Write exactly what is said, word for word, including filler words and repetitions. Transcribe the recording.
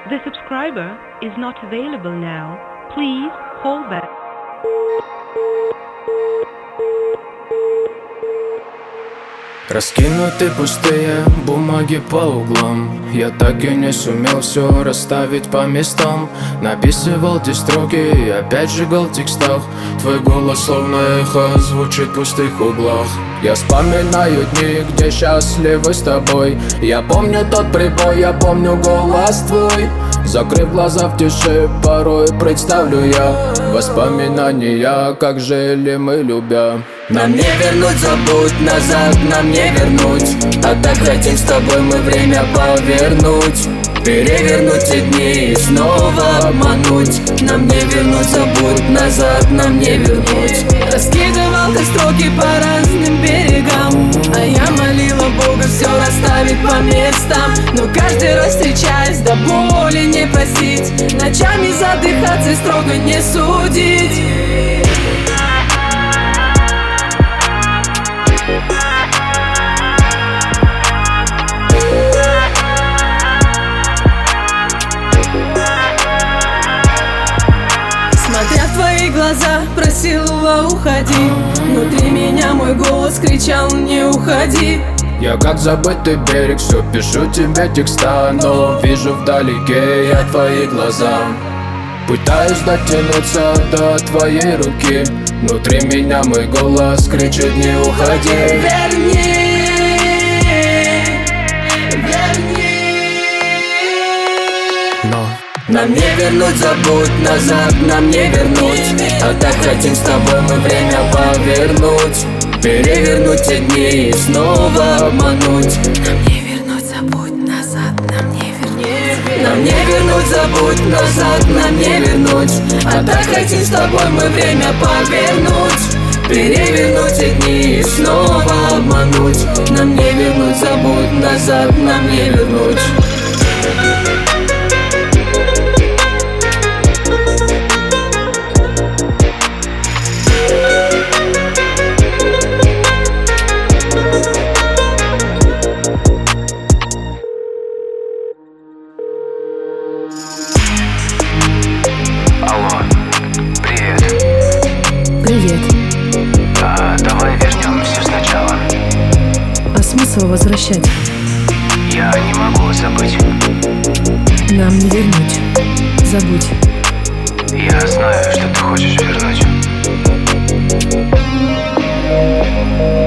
The subscriber is not available now. Please call back. Раскинуты пустые бумаги по углам. Я так и не сумел все расставить по местам. Написывал те строки и опять сжигал в текстах. Твой голос словно эхо звучит в пустых углах. Я вспоминаю дни, где счастливы с тобой. Я помню тот прибой, я помню голос твой. Закрыв глаза в тиши, порой представлю я воспоминания, как жили мы, любя. Нам не вернуть, забудь, назад нам не вернуть. А так хотим с тобой мы время повернуть. Перевернуть те дни и снова обмануть. Нам не вернуть, забудь, назад нам не вернуть. Раскидывал ты строки по разным берегам, а я молила Бога все расставить по местам. Но каждый раз встречаясь, до боли не простить. Ночами задыхаться и строго не судить. Смотря в твои глаза, просила уходи. Внутри меня мой голос кричал: не уходи. Я как забытый берег, все пишу тебе текста, но вижу вдалеке я твои глаза. Пытаюсь дотянуться до твоей руки. Внутри меня мой голос кричит: не уходи. Верни, верни. Но нам не вернуть, забудь, назад нам не вернуть. А так хотим с тобой мы время повернуть. Перевернуть те дни и снова обмануть. Нам не вернуть, забудь, назад нам не вернуть. Нам не вернуть, забудь, назад нам не вернуть. А так хотим с тобой мы время повернуть. Перевернуть те дни и снова обмануть. Нам не вернуть, забудь, назад нам не вернуть. Алло, привет. Привет. А, давай вернем все сначала. А смысл возвращать? Я не могу забыть. Нам не вернуть. Забудь. Я знаю, что ты хочешь вернуть.